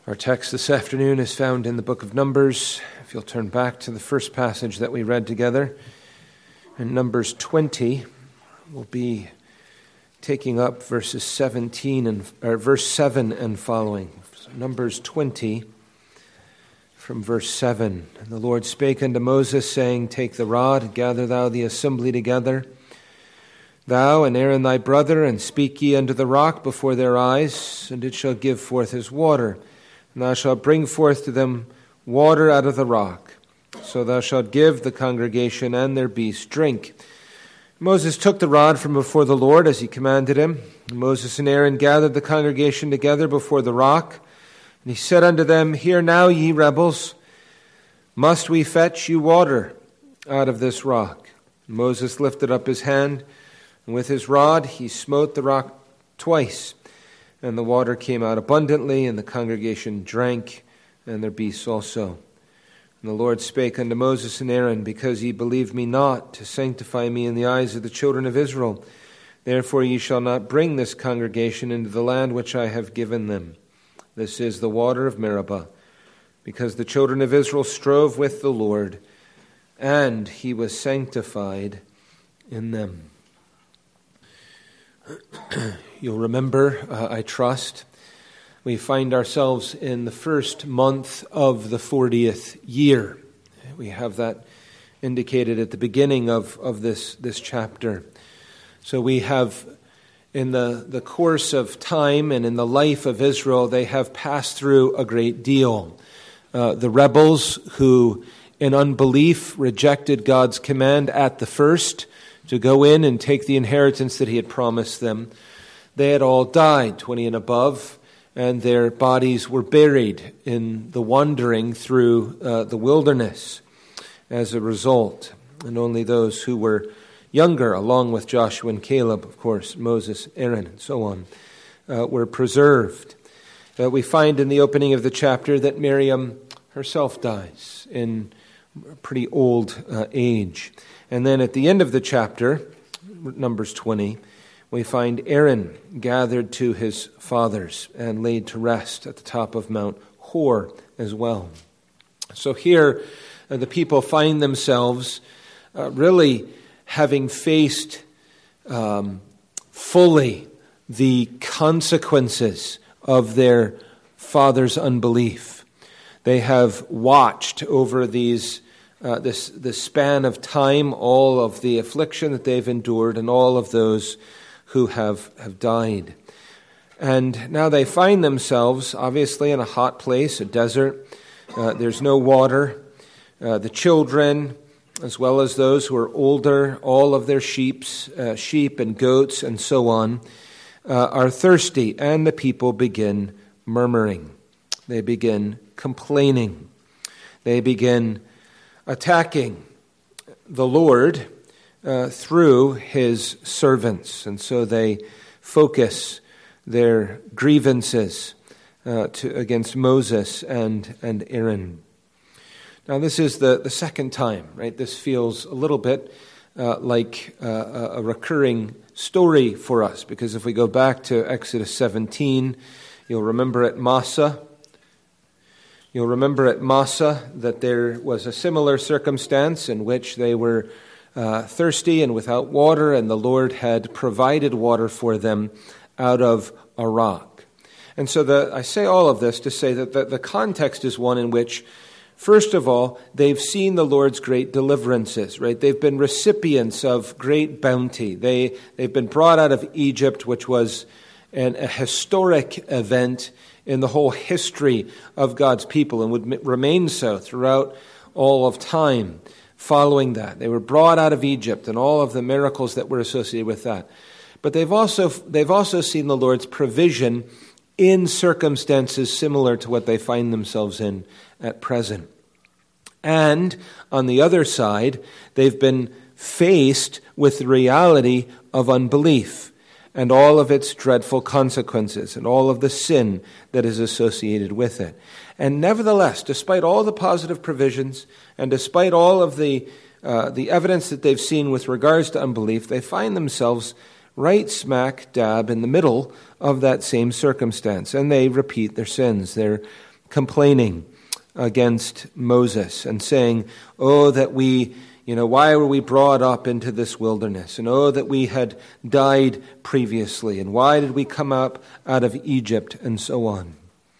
Our text this afternoon is found in the book of Numbers. If you'll turn back to the first passage that we read together, in Numbers 20, we'll be taking up verse 7 and following. So Numbers 20, from verse 7. And the Lord spake unto Moses, saying, Take the rod, gather thou the assembly together, thou and Aaron thy brother, and speak ye unto the rock before their eyes, and it shall give forth his water. And thou shalt bring forth to them water out of the rock. So thou shalt give the congregation and their beasts drink. Moses took the rod from before the Lord as he commanded him. And Moses and Aaron gathered the congregation together before the rock. And he said unto them, Hear now, ye rebels, must we fetch you water out of this rock? And Moses lifted up his hand, and with his rod he smote the rock twice. And the water came out abundantly, and the congregation drank, and their beasts also. And the Lord spake unto Moses and Aaron, Because ye believed me not, to sanctify me in the eyes of the children of Israel. Therefore ye shall not bring this congregation into the land which I have given them. This is the water of Meribah, because the children of Israel strove with the Lord, and he was sanctified in them. You'll remember, I trust, we find ourselves in the first month of the 40th year. We have that indicated at the beginning of this chapter. So we have, in the course of time and in the life of Israel, they have passed through a great deal. The rebels who, in unbelief, rejected God's command at the first to go in and take the inheritance that he had promised them, they had all died, 20 and above, and their bodies were buried in the wandering through the wilderness as a result. And only those who were younger, along with Joshua and Caleb, of course, Moses, Aaron, and so on, were preserved. We find in the opening of the chapter that Miriam herself dies in a pretty old age. And then at the end of the chapter, Numbers 20, we find Aaron gathered to his fathers and laid to rest at the top of Mount Hor as well. So here the people find themselves really having faced fully the consequences of their father's unbelief. They have watched over this span of time all of the affliction that they've endured and all of those who have died. And now they find themselves, obviously, in a hot place, a desert. There's no water. The children, as well as those who are older, all of their sheep and goats and so on, are thirsty, and the people begin murmuring. They begin complaining. They begin attacking the Lord through his servants. And so they focus their grievances against Moses and Aaron. Now this is the second time, right? This feels a little bit like a recurring story for us, because if we go back to Exodus 17, you'll remember at Massah that there was a similar circumstance in which they were thirsty and without water, and the Lord had provided water for them out of a rock. And so I say all of this to say that the context is one in which, first of all, they've seen the Lord's great deliverances, right? They've been recipients of great bounty. They've been brought out of Egypt, which was a historic event in the whole history of God's people and would remain so throughout all of time. Following that, they were brought out of Egypt and all of the miracles that were associated with that. But they've also seen the Lord's provision in circumstances similar to what they find themselves in at present. And on the other side, they've been faced with the reality of unbelief and all of its dreadful consequences and all of the sin that is associated with it. And nevertheless, despite all the positive provisions and despite all of the evidence that they've seen with regards to unbelief, they find themselves right smack dab in the middle of that same circumstance, and they repeat their sins. They're complaining against Moses and saying, oh, that we, why were we brought up into this wilderness? And oh, that we had died previously. And why did we come up out of Egypt? And so on.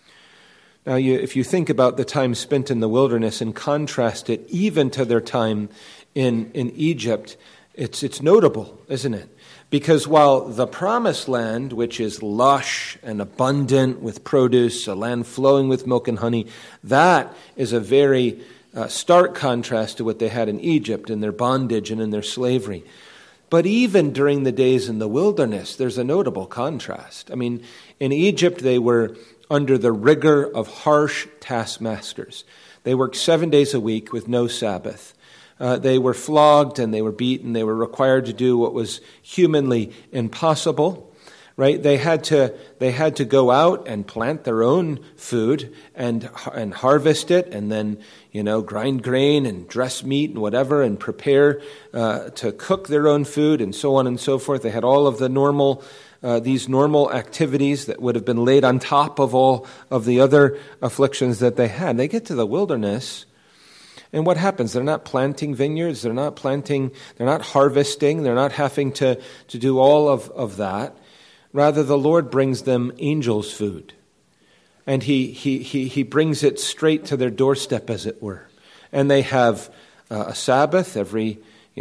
Now, if you think about the time spent in the wilderness and contrast it even to their time in Egypt, it's notable, isn't it? Because while the promised land, which is lush and abundant with produce, a land flowing with milk and honey, that is a very stark contrast to what they had in Egypt in their bondage and in their slavery. But even during the days in the wilderness, there's a notable contrast. I mean, in Egypt, they were under the rigor of harsh taskmasters. They worked 7 days a week with no Sabbath. They were flogged and they were beaten. They were required to do what was humanly impossible, right? They had to go out and plant their own food and harvest it, and then grind grain and dress meat and whatever, and prepare to cook their own food and so on and so forth. They had all of the these normal activities that would have been laid on top of all of the other afflictions that they had. They get to the wilderness. And what happens? They're not planting vineyards. They're not harvesting. They're not having to do all of that. Rather, the Lord brings them angels' food. And he brings it straight to their doorstep, as it were. And they have a Sabbath every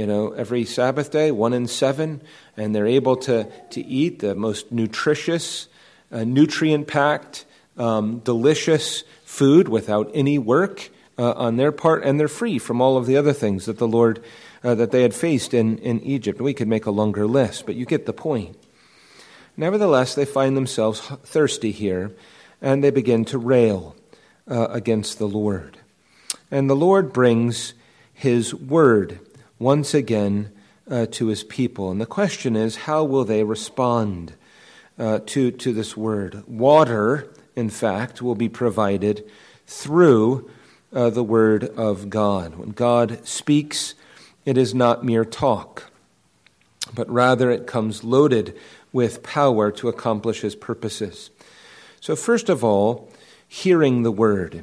Sabbath day, 1 in 7. And they're able to eat the most nutritious, nutrient-packed, delicious food without any work on their part, and they're free from all of the other things that the Lord that they had faced in Egypt. We could make a longer list, but you get the point. Nevertheless, they find themselves thirsty here, and they begin to rail against the Lord. And the Lord brings his word once again to his people. And the question is, how will they respond to this word? Water, in fact, will be provided through the word of God. When God speaks, it is not mere talk, but rather it comes loaded with power to accomplish his purposes. So first of all, hearing the word.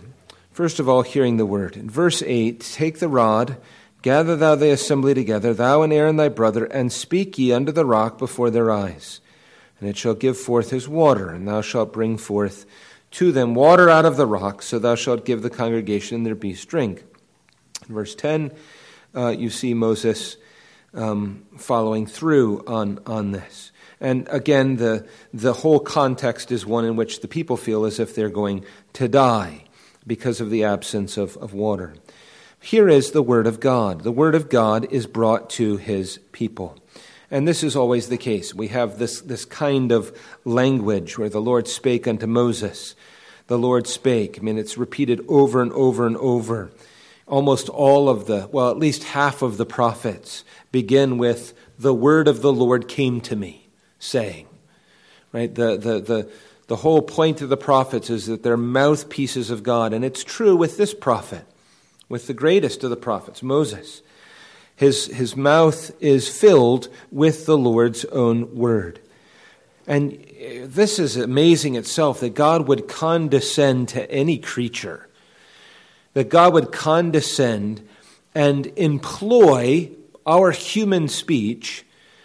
In verse 8, take the rod, gather thou the assembly together, thou and Aaron thy brother, and speak ye unto the rock before their eyes. And it shall give forth his water, and thou shalt bring forth to them water out of the rock, so thou shalt give the congregation their beast drink. In verse 10, you see Moses following through on this. And again, the whole context is one in which the people feel as if they're going to die because of the absence of water. Here is the word of God. The word of God is brought to his people. And this is always the case. We have this kind of language where the Lord spake unto Moses. The Lord spake. I mean, it's repeated over and over and over. Almost all of at least half of the prophets begin with, the word of the Lord came to me, saying. Right? The whole point of the prophets is that they're mouthpieces of God. And it's true with this prophet, with the greatest of the prophets, Moses. His mouth is filled with the Lord's own word. And this is amazing itself, that God would condescend to any creature. That God would condescend and employ our human speech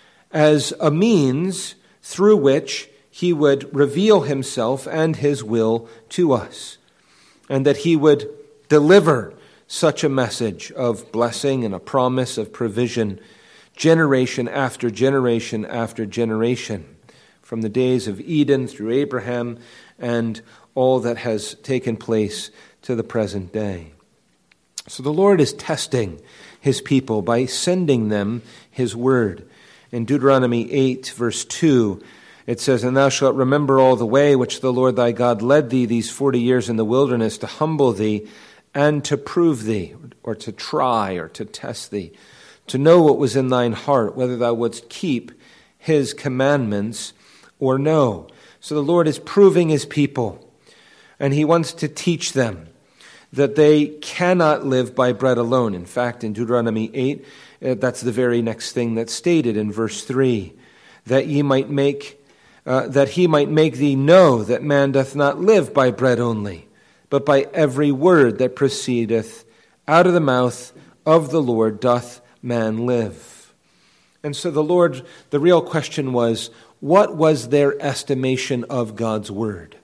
as a means through which he would reveal himself and his will to us. And that he would deliver such a message of blessing and a promise of provision, generation after generation after generation, from the days of Eden through Abraham and all that has taken place to the present day. So the Lord is testing his people by sending them his word. In Deuteronomy 8, verse 2, it says, and thou shalt remember all the way which the Lord thy God led thee these 40 years in the wilderness, to humble thee and to prove thee, or to try, or to test thee, to know what was in thine heart, whether thou wouldst keep his commandments or no. So the Lord is proving his people, and he wants to teach them that they cannot live by bread alone. In fact, in Deuteronomy 8, that's the very next thing that's stated in verse 3, that he might make thee know that man doth not live by bread only, but by every word that proceedeth out of the mouth of the Lord doth man live. And so the real question was, what was their estimation of God's word?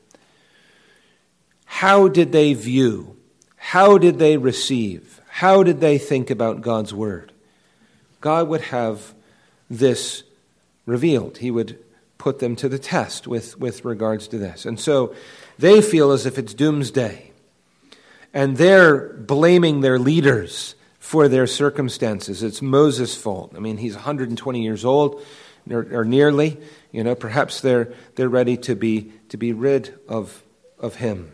How did they view? How did they receive? How did they think about God's word? God would have this revealed. He would put them to the test with regards to this. And so they feel as if it's doomsday. And they're blaming their leaders for their circumstances. It's Moses' fault. I mean, he's 120 years old, or nearly. Perhaps they're ready to be rid of him.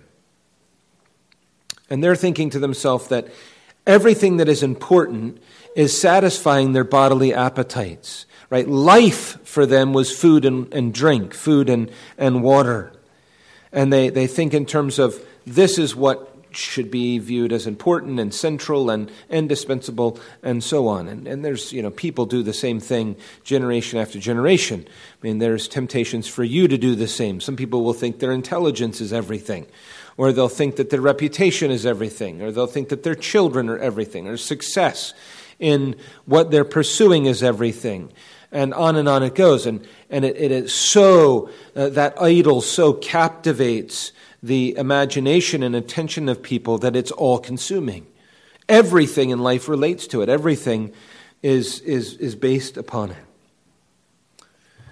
And they're thinking to themselves that everything that is important is satisfying their bodily appetites. Right? Life for them was food and drink, food and water. And they think in terms of this is what should be viewed as important and central and indispensable and so on. And there's, people do the same thing generation after generation. I mean, there's temptations for you to do the same. Some people will think their intelligence is everything, or they'll think that their reputation is everything, or they'll think that their children are everything, or success in what they're pursuing is everything. And on it goes. And it is so, that idol so captivates the imagination and attention of people that it's all-consuming. Everything in life relates to it. Everything is based upon it.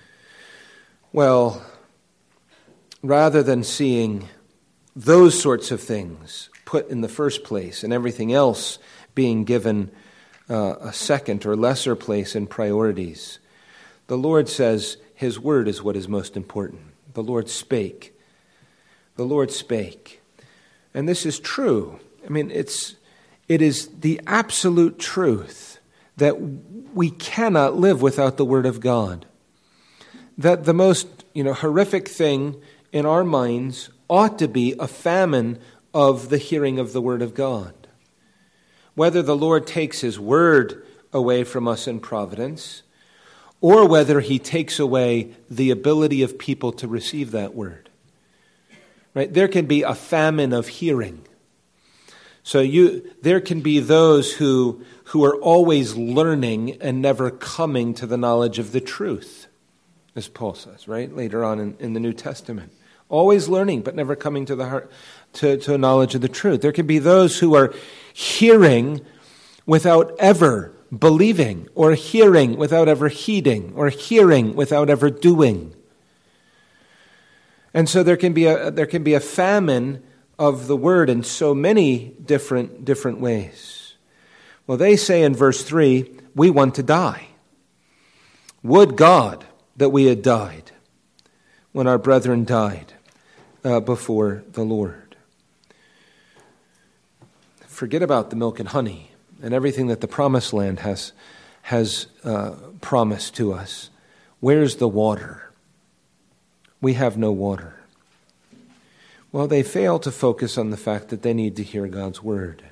Well, rather than seeing those sorts of things put in the first place and everything else being given a second or lesser place in priorities, the Lord says his word is what is most important. The Lord spake. The Lord spake. And this is true. I mean, it is the absolute truth that we cannot live without the word of God. That the most, horrific thing in our minds ought to be a famine of the hearing of the word of God. Whether the Lord takes his word away from us in providence, or whether he takes away the ability of people to receive that word. Right? There can be a famine of hearing. So there can be those who are always learning and never coming to the knowledge of the truth, as Paul says, right? Later on in the New Testament. Always learning, but never coming to the heart, to a knowledge of the truth. There can be those who are hearing without ever believing, or hearing without ever heeding, or hearing without ever doing. And so there can be a famine of the word in so many different ways. Well, they say in verse 3, we want to die. Would God that we had died when our brethren died before the Lord. Forget about the milk and honey and everything that the promised land has promised to us. Where's the water? We have no water. Well, they fail to focus on the fact that they need to hear God's word.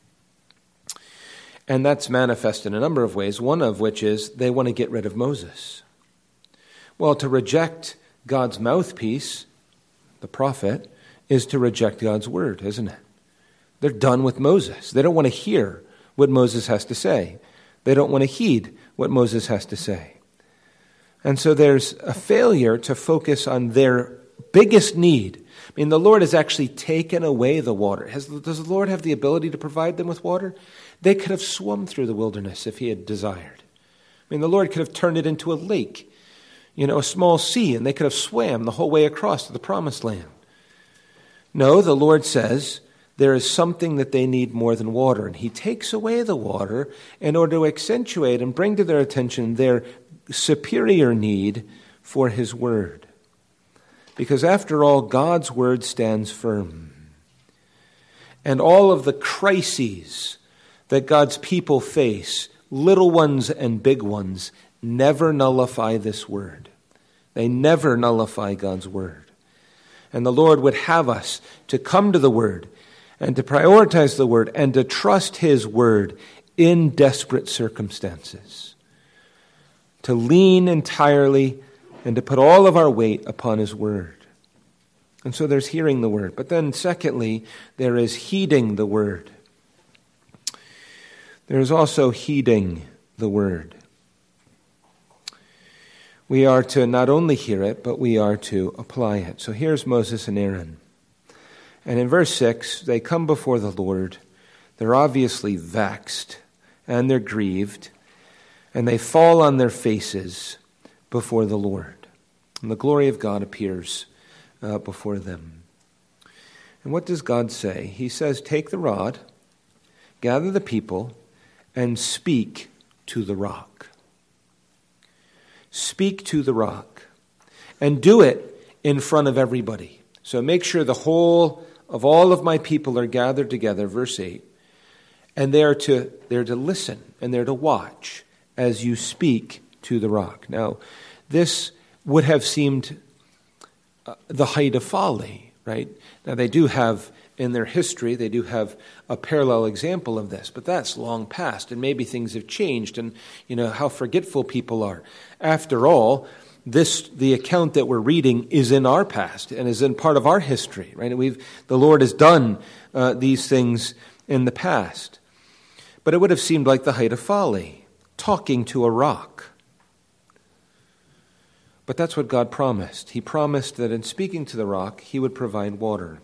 And that's manifest in a number of ways, one of which is they want to get rid of Moses. Well, to reject God's mouthpiece, the prophet, is to reject God's word, isn't it? They're done with Moses. They don't want to hear what Moses has to say. They don't want to heed what Moses has to say. And so there's a failure to focus on their biggest need. I mean, the Lord has actually taken away the water. Does the Lord have the ability to provide them with water? They could have swum through the wilderness if he had desired. I mean, the Lord could have turned it into a lake, a small sea, and they could have swam the whole way across to the promised land. No, the Lord says there is something that they need more than water, and he takes away the water in order to accentuate and bring to their attention their superior need for his word. Because after all, God's word stands firm. And all of the crises that God's people face, little ones and big ones, never nullify this word. They never nullify God's word. And the Lord would have us to come to the word and to prioritize the word and to trust his word in desperate circumstances. To lean entirely and to put all of our weight upon his word. And so there's hearing the word. But then secondly, there is heeding the word. There is also heeding the word. We are to not only hear it, but we are to apply it. So here's Moses and Aaron. And in verse 6, they come before the Lord. They're obviously vexed and they're grieved. And they fall on their faces before the Lord. And the glory of God appears before them. And what does God say? He says, take the rod, gather the people, and speak to the rock. Speak to the rock. And do it in front of everybody. So make sure the whole of all of my people are gathered together, verse 8. And they're to listen and they're to watch as you speak to the rock. Now, this would have seemed the height of folly, right? Now, they do have, in their history, they do have a parallel example of this, but that's long past, and maybe things have changed, and you know how forgetful people are. After all, the account that we're reading is in our past and is in part of our history, right? The Lord has done these things in the past. But it would have seemed like the height of folly, talking to a rock. But that's what God promised. He promised that in speaking to the rock, he would provide water.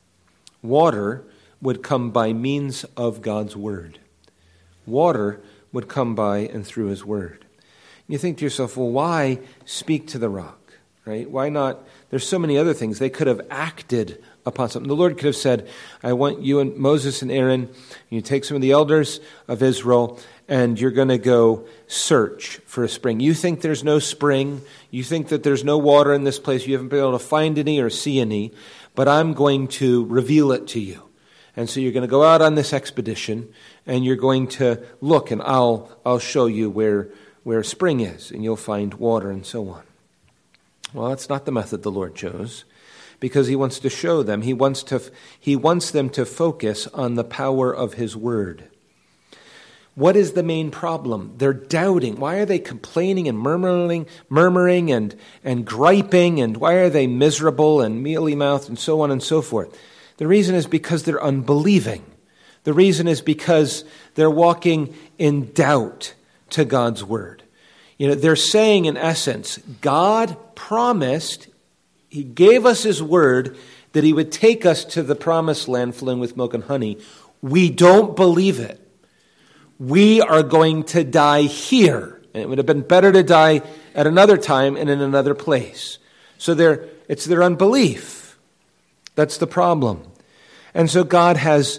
Water would come by means of God's word. Water would come by and through his word. You think to yourself, well, why speak to the rock, right? Why not? There's so many other things. They could have acted upon something. The Lord could have said, I want you and Moses and Aaron, you take some of the elders of Israel, and you're going to go search for a spring. You think there's no spring. You think that there's no water in this place. You haven't been able to find any or see any, but I'm going to reveal it to you. And so you're going to go out on this expedition, and you're going to look, and I'll show you where spring is, and you'll find water and so on. Well, that's not the method the Lord chose, because he wants to show them. He wants them to focus on the power of his word. What is the main problem? They're doubting. Why are they complaining and murmuring and griping, and why are they miserable and mealy-mouthed and so on and so forth? The reason is because they're unbelieving. The reason is because they're walking in doubt to God's word. You know, they're saying in essence, God promised, he gave us his word that he would take us to the promised land flowing with milk and honey. We don't believe it. We are going to die here. And it would have been better to die at another time and in another place. So it's their unbelief. That's the problem. And so God has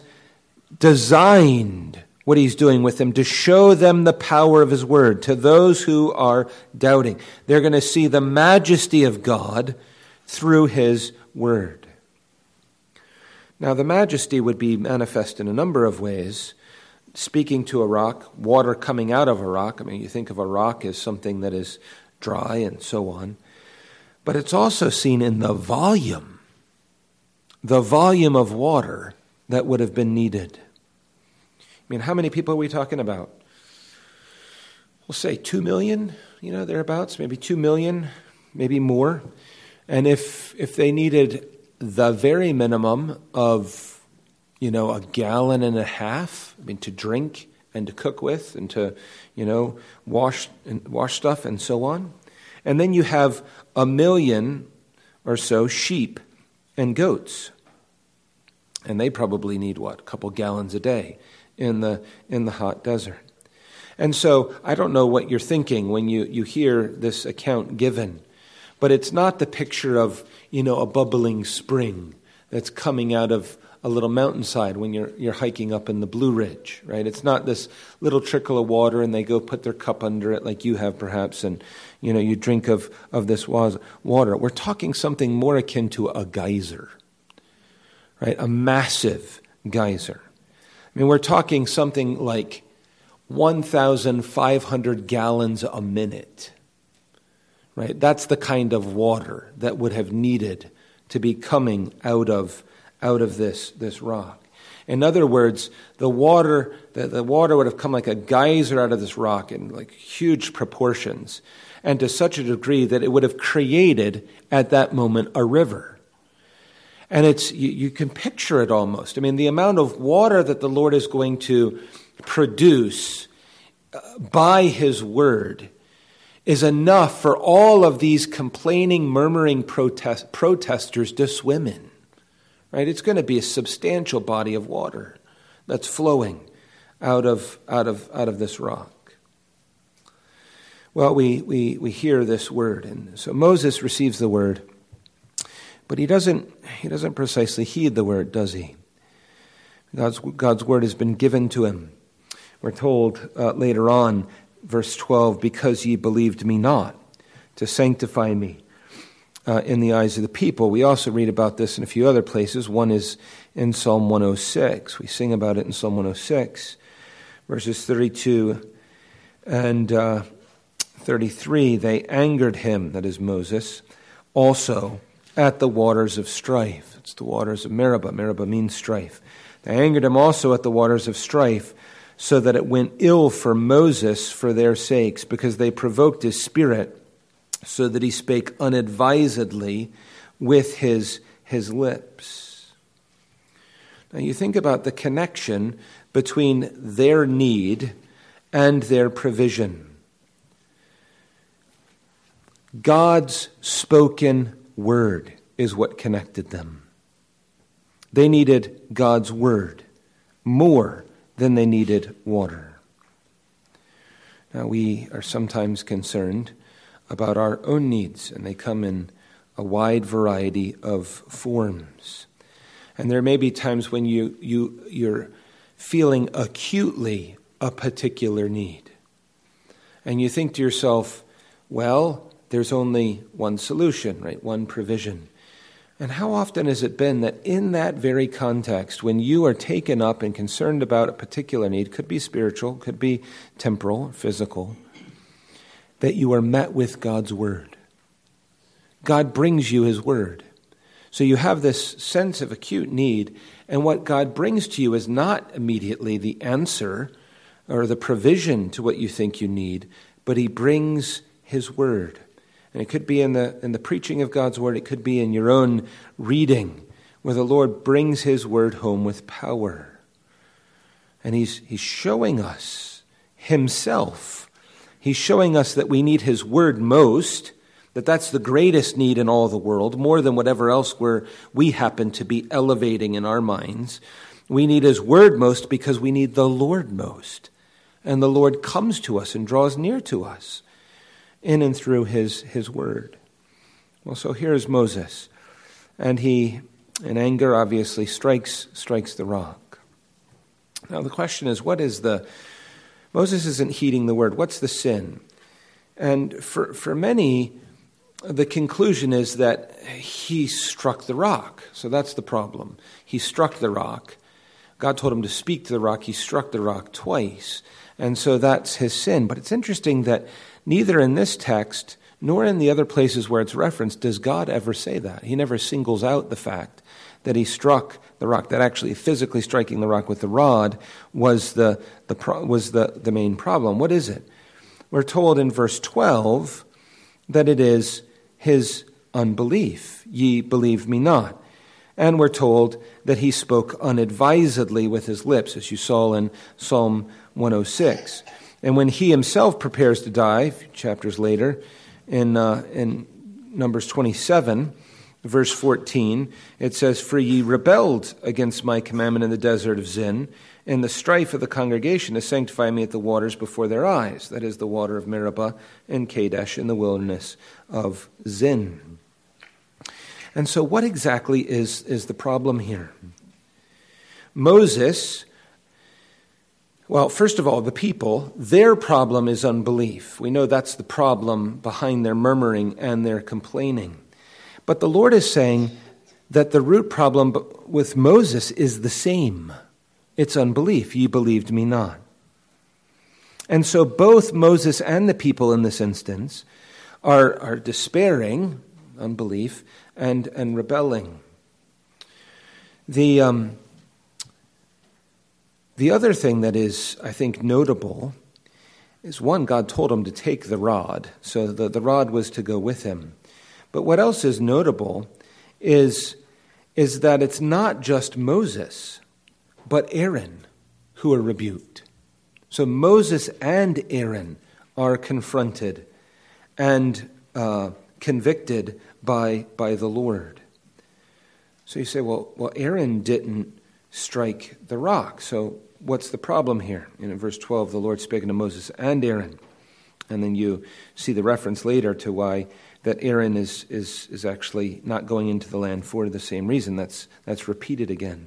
designed what he's doing with them to show them the power of his word. To those who are doubting, they're going to see the majesty of God through his word. Now, the majesty would be manifest in a number of ways. Speaking to a rock, water coming out of a rock. I mean, you think of a rock as something that is dry and so on. But it's also seen in the volume of water that would have been needed. I mean, how many people are we talking about? We'll say 2 million, thereabouts, maybe 2 million, maybe more. And if they needed the very minimum of, a gallon and a half, to drink and to cook with and to, wash stuff and so on. And then you have 1 million or so sheep and goats. And they probably need, a couple gallons a day in the hot desert. And so I don't know what you're thinking when you hear this account given, but it's not the picture of, a bubbling spring that's coming out of a little mountainside when you're hiking up in the Blue Ridge, right? It's not this little trickle of water and they go put their cup under it like you have perhaps, and you drink of this water. We're talking something more akin to a geyser, right? A massive geyser. We're talking something like 1,500 gallons a minute, right? That's the kind of water that would have needed to be coming out of this rock. In other words, the water would have come like a geyser out of this rock in like huge proportions, and to such a degree that it would have created at that moment a river. And you can picture it almost. I mean, the amount of water that the Lord is going to produce by his word is enough for all of these complaining, murmuring protesters to swim in. Right? It's going to be a substantial body of water that's flowing out of this rock. Well, we hear this word, and so Moses receives the word, but he doesn't precisely heed the word, does he? God's word has been given to him. We're told later on, verse 12, because ye believed me not, to sanctify me in the eyes of the people. We also read about this in a few other places. One is in Psalm 106. We sing about it in Psalm 106, verses 32 and 33. They angered him, that is Moses, also at the waters of strife. It's the waters of Meribah. Meribah means strife. They angered him also at the waters of strife, so that it went ill for Moses for their sakes, because they provoked his spirit, so that he spake unadvisedly with his lips. Now you think about the connection between their need and their provision. God's spoken word is what connected them. They needed God's word more than they needed water. Now we are sometimes concerned about our own needs, and they come in a wide variety of forms. And there may be times when you're feeling acutely a particular need. And you think to yourself, well, there's only one solution, right? One provision. And how often has it been that in that very context, when you are taken up and concerned about a particular need, could be spiritual, could be temporal, physical, that you are met with God's word. God brings you his word. So you have this sense of acute need, and what God brings to you is not immediately the answer or the provision to what you think you need, but he brings his word. And it could be in the preaching of God's word, it could be in your own reading, where the Lord brings his word home with power. And he's showing us himself. He's showing us that we need his word most, that's the greatest need in all the world, more than whatever else we happen to be elevating in our minds. We need his word most because we need the Lord most. And the Lord comes to us and draws near to us in and through his word. Well, so here's Moses. And he, in anger, obviously strikes the rock. Now the question is, Moses isn't heeding the word. What's the sin? And for many, the conclusion is that he struck the rock. So that's the problem. He struck the rock. God told him to speak to the rock. He struck the rock twice. And so that's his sin. But it's interesting that neither in this text nor in the other places where it's referenced does God ever say that. He never singles out the fact that he struck the rock, that actually physically striking the rock with the rod was the main problem. What is it? We're told in verse 12 that it is his unbelief. Ye believe me not. And we're told that he spoke unadvisedly with his lips, as you saw in Psalm 106. And when he himself prepares to die, a few chapters later, in Numbers 27, verse 14, it says, For ye rebelled against my commandment in the desert of Zin, in the strife of the congregation to sanctify me at the waters before their eyes. That is the water of Meribah and Kadesh in the wilderness of Zin. And so what exactly is the problem here? Moses, well, first of all, the people, their problem is unbelief. We know that's the problem behind their murmuring and their complaining. But the Lord is saying that the root problem with Moses is the same. It's unbelief. Ye believed me not. And so both Moses and the people in this instance are despairing, unbelief, and rebelling. The other thing that is, I think, notable is, one, God told him to take the rod, so the rod was to go with him. But what else is notable is is that it's not just Moses, but Aaron who are rebuked. So Moses and Aaron are confronted and convicted by the Lord. So you say, well, Aaron didn't strike the rock. So what's the problem here? In verse 12, the Lord spake unto Moses and Aaron. And then you see the reference later to why that Aaron is actually not going into the land for the same reason. That's repeated again.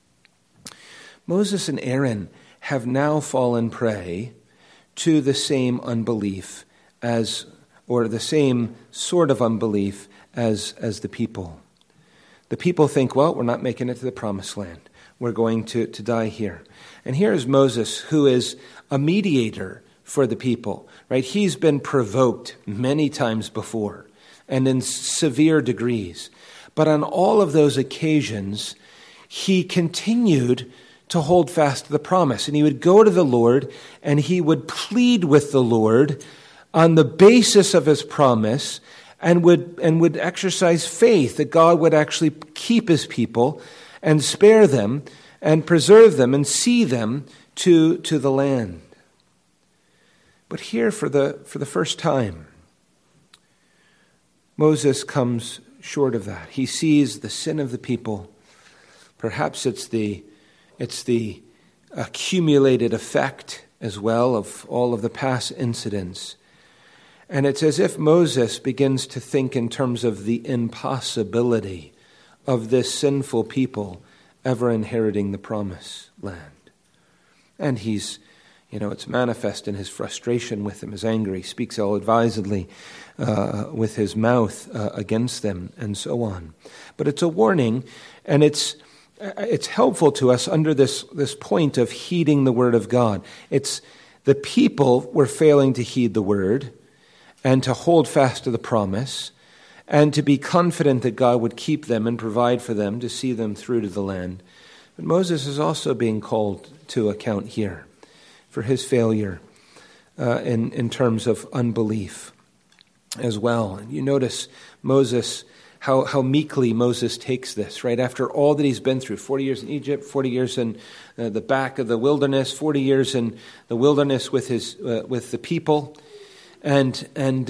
Moses and Aaron have now fallen prey to the same unbelief or the same sort of unbelief as the people. The people think, well, we're not making it to the promised land. We're going to die here. And here is Moses, who is a mediator for the people, right? He's been provoked many times before and in severe degrees. But on all of those occasions, he continued to hold fast to the promise. And he would go to the Lord and he would plead with the Lord on the basis of his promise and would exercise faith that God would actually keep his people and spare them and preserve them and see them to the land. But here, for the first time, Moses comes short of that. He sees the sin of the people. Perhaps it's the accumulated effect as well of all of the past incidents. And it's as if Moses begins to think in terms of the impossibility of this sinful people ever inheriting the promised land. And it's manifest in his frustration with them, his anger. He speaks ill-advisedly with his mouth against them, and so on. But it's a warning, and it's helpful to us under this point of heeding the word of God. It's the people were failing to heed the word and to hold fast to the promise and to be confident that God would keep them and provide for them to see them through to the land. But Moses is also being called to account here for his failure in terms of unbelief as well. And you notice Moses, how meekly Moses takes this, right? After all that he's been through, 40 years in Egypt, 40 years in the back of the wilderness, 40 years in the wilderness with the people, and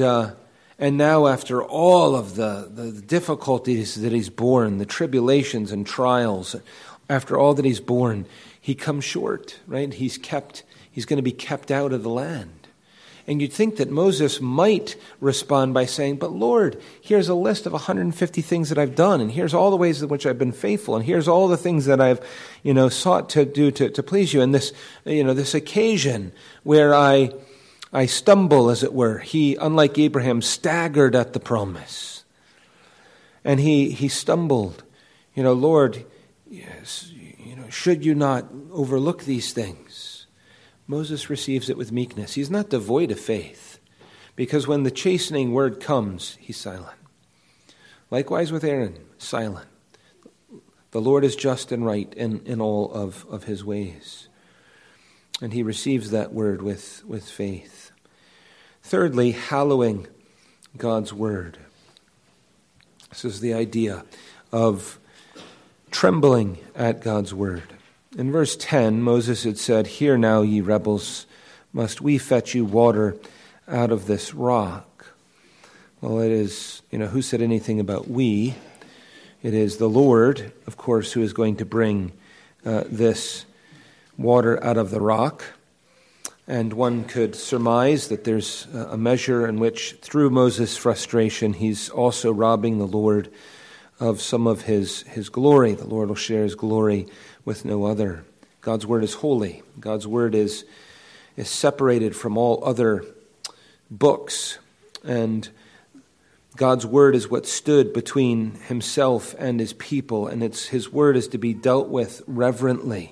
now after all of the difficulties that he's borne, the tribulations and trials, after all that he's borne, he comes short, right? He's going to be kept out of the land. And you'd think that Moses might respond by saying, but Lord, here's a list of 150 things that I've done, and here's all the ways in which I've been faithful, and here's all the things that I've, sought to do to please you. And this occasion where I stumble, as it were, he, unlike Abraham, staggered at the promise. And he stumbled. Lord, yes, should you not overlook these things? Moses receives it with meekness. He's not devoid of faith, because when the chastening word comes, he's silent. Likewise with Aaron, silent. The Lord is just and right in all of his ways. And he receives that word with faith. Thirdly, hallowing God's word. This is the idea of trembling at God's word. In verse 10, Moses had said, "Hear now, ye rebels, must we fetch you water out of this rock?" Well, it is, who said anything about we? It is the Lord, of course, who is going to bring this water out of the rock. And one could surmise that there's a measure in which, through Moses' frustration, he's also robbing the Lord of some of his glory. The Lord will share his glory with no other. God's word is holy. God's word is separated from all other books. And God's word is what stood between himself and his people. And his word is to be dealt with reverently.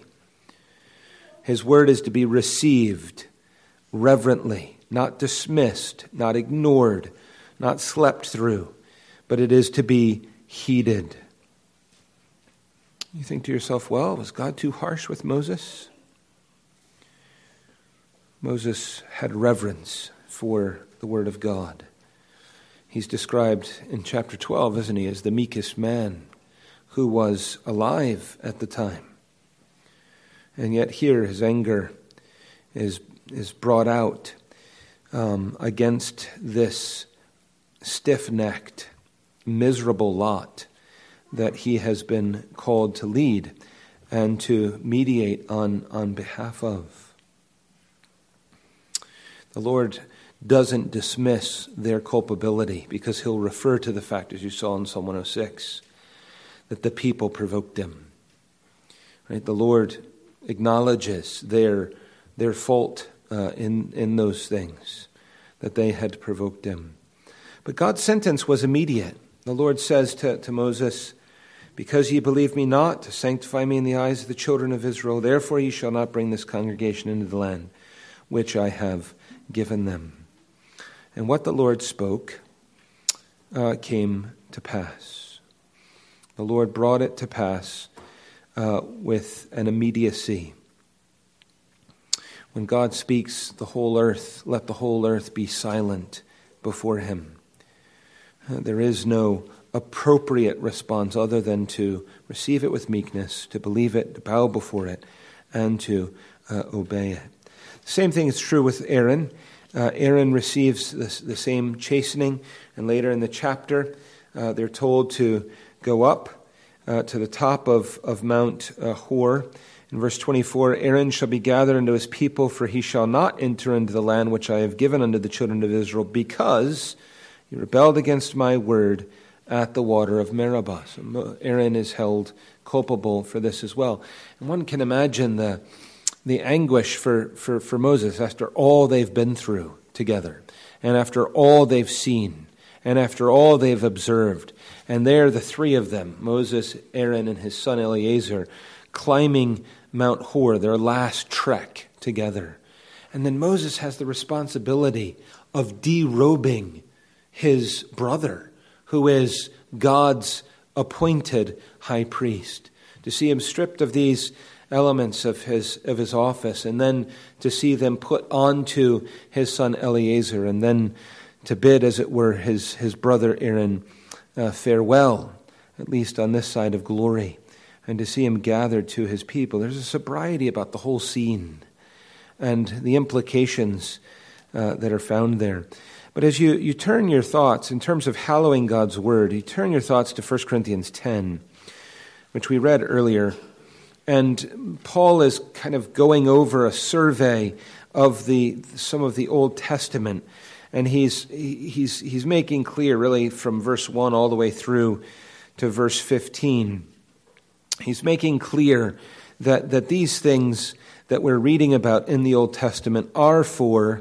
His word is to be received reverently, not dismissed, not ignored, not slept through, but it is to be heeded. You think to yourself, well, was God too harsh with Moses? Moses had reverence for the word of God. He's described in chapter 12, isn't he, as the meekest man, who was alive at the time. And yet here his anger is brought out against this stiff-necked, miserable lot that he has been called to lead and to mediate on behalf of. The Lord doesn't dismiss their culpability, because he'll refer to the fact, as you saw in Psalm 106, that the people provoked him. Right? The Lord acknowledges their fault in those things, that they had provoked him. But God's sentence was immediate. The Lord says to Moses, "Because ye believe me not, to sanctify me in the eyes of the children of Israel, therefore ye shall not bring this congregation into the land which I have given them." And what the Lord spoke came to pass. The Lord brought it to pass with an immediacy. When God speaks, the whole earth, let the whole earth be silent before him. There is no appropriate response other than to receive it with meekness, to believe it, to bow before it, and to obey it. The same thing is true with Aaron. Aaron receives the same chastening, and later in the chapter, they're told to go up to the top of Mount Hor. In verse 24, "Aaron shall be gathered unto his people, for he shall not enter into the land which I have given unto the children of Israel, because he rebelled against my word at the water of Meribah." So Aaron is held culpable for this as well. And one can imagine the anguish for Moses after all they've been through together, and after all they've seen, and after all they've observed. And there the three of them, Moses, Aaron, and his son Eleazar, climbing Mount Hor, their last trek together. And then Moses has the responsibility of derobing his brother, who is God's appointed high priest. To see him stripped of these elements of his office, and then to see them put onto his son Eleazar, and then to bid, as it were, his brother Aaron farewell, at least on this side of glory, and to see him gathered to his people. There's a sobriety about the whole scene and the implications that are found there. But as you turn your thoughts, in terms of hallowing God's word, you turn your thoughts to 1 Corinthians 10, which we read earlier. And Paul is kind of going over a survey of some of the Old Testament, and he's making clear, really, from verse 1 all the way through to verse 15. He's making clear that these things that we're reading about in the Old Testament are for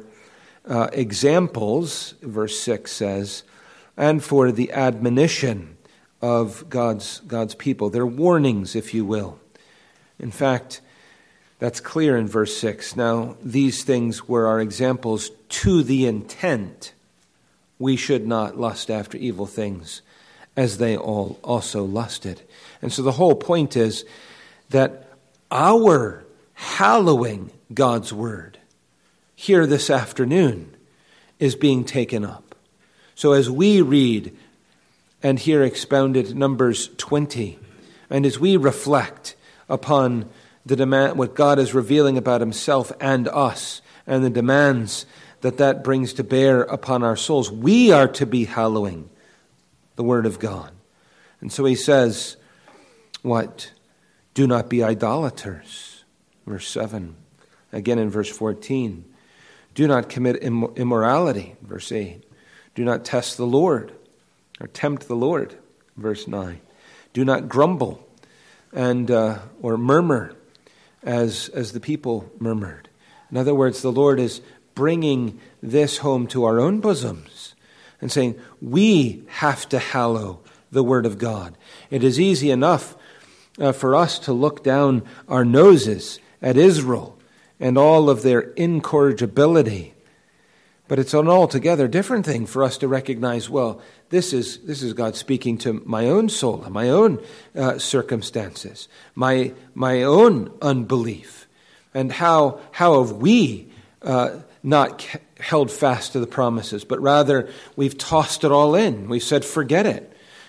examples, verse 6 says, and for the admonition of God's people. They're warnings, if you will. In fact, that's clear in verse 6. Now, these things were our examples to the intent we should not lust after evil things, as they all also lusted. And so the whole point is that our hallowing God's word here this afternoon is being taken up. So as we read and hear expounded Numbers 20, and as we reflect upon the demand, what God is revealing about himself and us, and the demands that brings to bear upon our souls, we are to be hallowing the word of God. And so he says, what? Do not be idolaters. Verse 7. Again in verse 14. Do not commit immorality. Verse 8. Do not test the Lord or tempt the Lord. Verse 9. Do not grumble and or murmur as the people murmured. In other words, the Lord is bringing this home to our own bosoms and saying, we have to hallow the word of God. It is easy enough for us to look down our noses at Israel and all of their incorrigibility. But it's an altogether different thing for us to recognize, well, this is God speaking to my own soul, my own circumstances, my own unbelief. And how have we not held fast to the promises, but rather we've tossed it all in. We've said, forget it.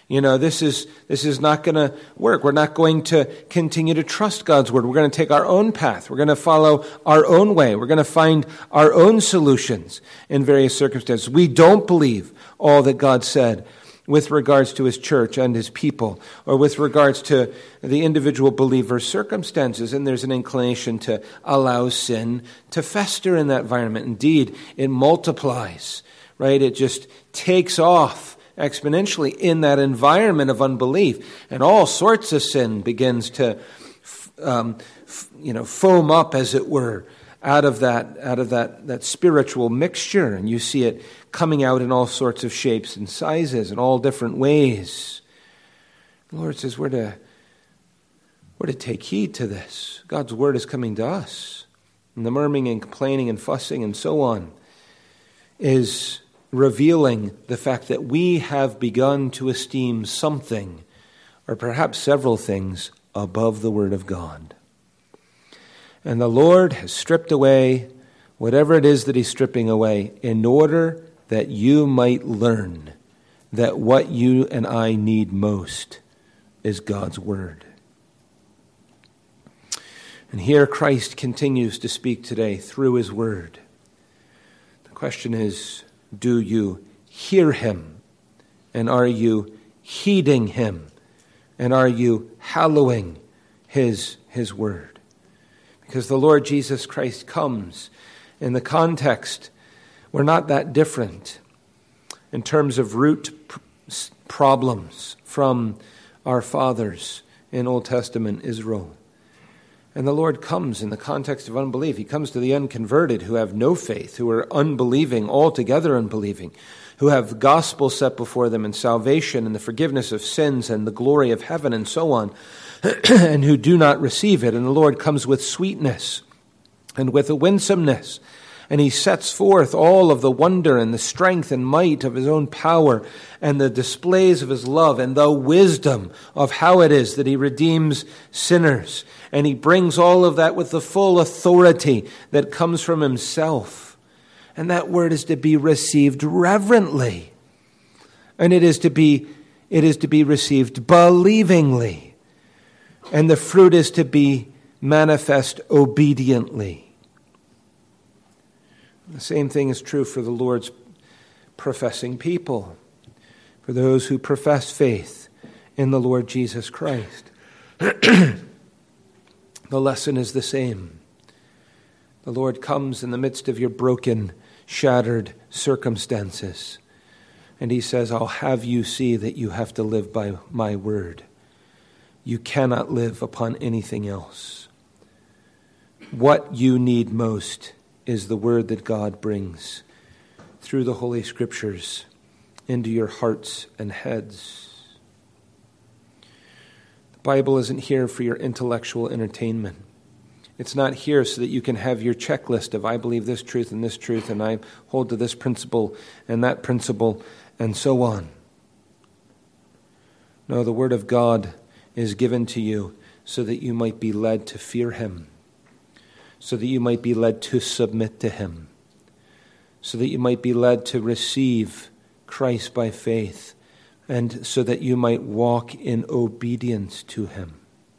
This is not going to work. We're not going to continue to trust God's word. We're going to take our own path. We're going to follow our own way. We're going to find our own solutions in various circumstances. We don't believe all that God said with regards to his church and his people, or with regards to the individual believer's circumstances, and there's an inclination to allow sin to fester in that environment. Indeed, it multiplies, right? It just takes off exponentially in that environment of unbelief, and all sorts of sin begins to foam up, as it were, out of that spiritual mixture, and you see it coming out in all sorts of shapes and sizes in all different ways. The Lord says we're to take heed to this. God's word is coming to us, and the murmuring and complaining and fussing and so on is revealing the fact that we have begun to esteem something, or perhaps several things, above the word of God. And the Lord has stripped away whatever it is that he's stripping away in order that you might learn that what you and I need most is God's word. And here Christ continues to speak today through his word. The question is, do you hear him? And are you heeding him? And are you hallowing his word? Because the Lord Jesus Christ comes in the context, we're not that different in terms of root problems from our fathers in Old Testament Israel. And the Lord comes in the context of unbelief. He comes to the unconverted who have no faith, who are unbelieving, altogether unbelieving, who have the gospel set before them and salvation and the forgiveness of sins and the glory of heaven and so on, and who do not receive it. And the Lord comes with sweetness and with a winsomeness, and he sets forth all of the wonder and the strength and might of his own power and the displays of his love and the wisdom of how it is that he redeems sinners. And he brings all of that with the full authority that comes from himself. And that word is to be received reverently. And it is to be received believingly. And the fruit is to be manifest obediently. The same thing is true for the Lord's professing people, for those who profess faith in the Lord Jesus Christ. The lesson is the same. The Lord comes in the midst of your broken, shattered circumstances, and he says, I'll have you see that you have to live by my word. You cannot live upon anything else. What you need most is the word that God brings through the Holy Scriptures into your hearts and heads. The Bible isn't here for your intellectual entertainment. It's not here so that you can have your checklist of I believe this truth, and I hold to this principle and that principle, and so on. No, the Word of God is given to you so that you might be led to fear him, so that you might be led to submit to him, so that you might be led to receive Christ by faith, and so that you might walk in obedience to him.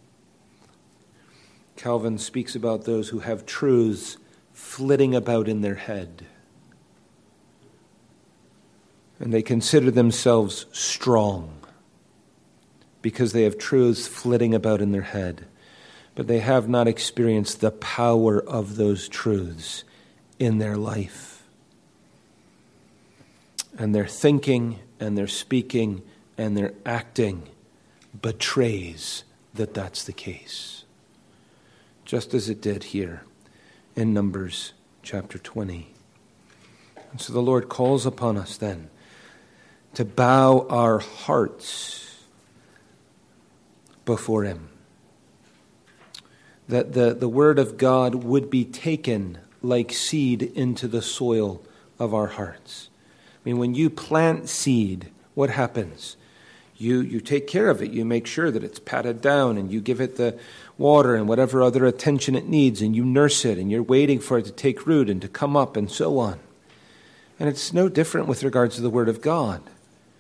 Calvin speaks about those who have truths flitting about in their head, and they consider themselves strong because they have truths flitting about in their head. But they have not experienced the power of those truths in their life. And their thinking and their speaking and their acting betrays that that's the case. Just as it did here in Numbers chapter 20. And so the Lord calls upon us then to bow our hearts before him. That the word of God would be taken like seed into the soil of our hearts. I mean, when you plant seed, what happens? You take care of it. You make sure that it's patted down, and you give it the water and whatever other attention it needs, and you nurse it, and you're waiting for it to take root and to come up and so on. And it's no different with regards to the Word of God.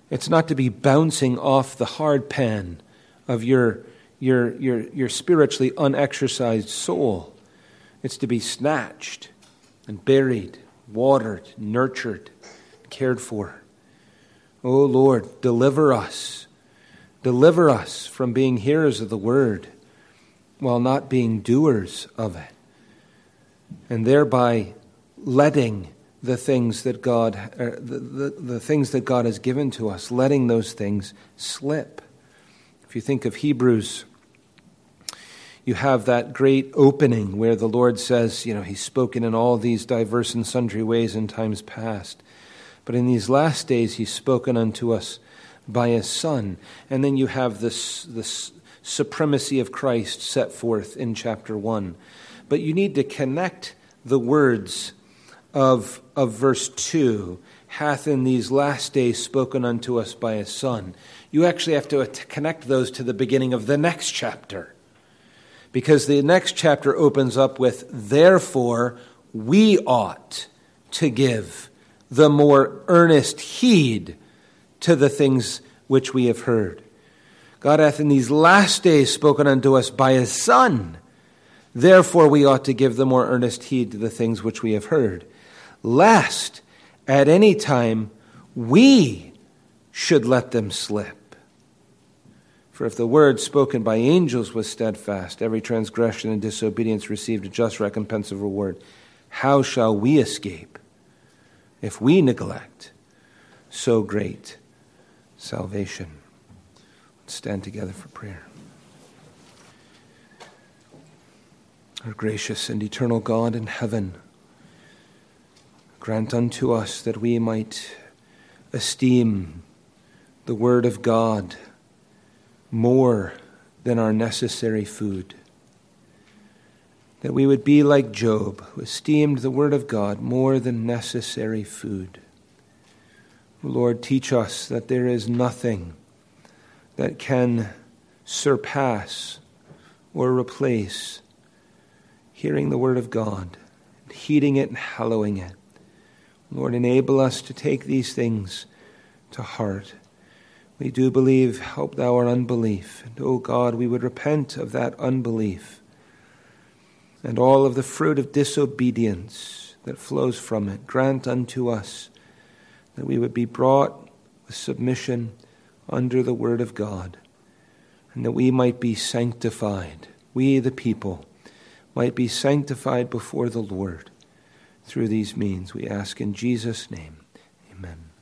It's not to be bouncing off the hard pan of your spiritually unexercised soul. It's to be snatched and buried, watered, nurtured, cared for. Oh Lord, deliver us. Deliver us from being hearers of the word while not being doers of it, and thereby letting the things that God the things that God has given to us, letting those things slip. If you think of Hebrews, you have that great opening where the Lord says, He's spoken in all these diverse and sundry ways in times past. But in these last days He's spoken unto us by His Son. And then you have this supremacy of Christ set forth in chapter 1. But you need to connect the words of verse 2, hath in these last days spoken unto us by His Son. You actually have to connect those to the beginning of the next chapter. Because the next chapter opens up with, therefore we ought to give the more earnest heed to the things which we have heard. God hath in these last days spoken unto us by His Son. Therefore we ought to give the more earnest heed to the things which we have heard, lest at any time we should let them slip. For if the word spoken by angels was steadfast, every transgression and disobedience received a just recompense of reward, how shall we escape if we neglect so great salvation? Let's stand together for prayer. Our gracious and eternal God in heaven, grant unto us that we might esteem the Word of God more than our necessary food. That we would be like Job, who esteemed the Word of God more than necessary food. Lord, teach us that there is nothing that can surpass or replace hearing the Word of God, heeding it and hallowing it. Lord, enable us to take these things to heart. We do believe, help thou our unbelief. And, O God, we would repent of that unbelief and all of the fruit of disobedience that flows from it. Grant unto us that we would be brought with submission under the Word of God, and that we might be sanctified. We, the people, might be sanctified before the Lord through these means. We ask in Jesus' name. Amen.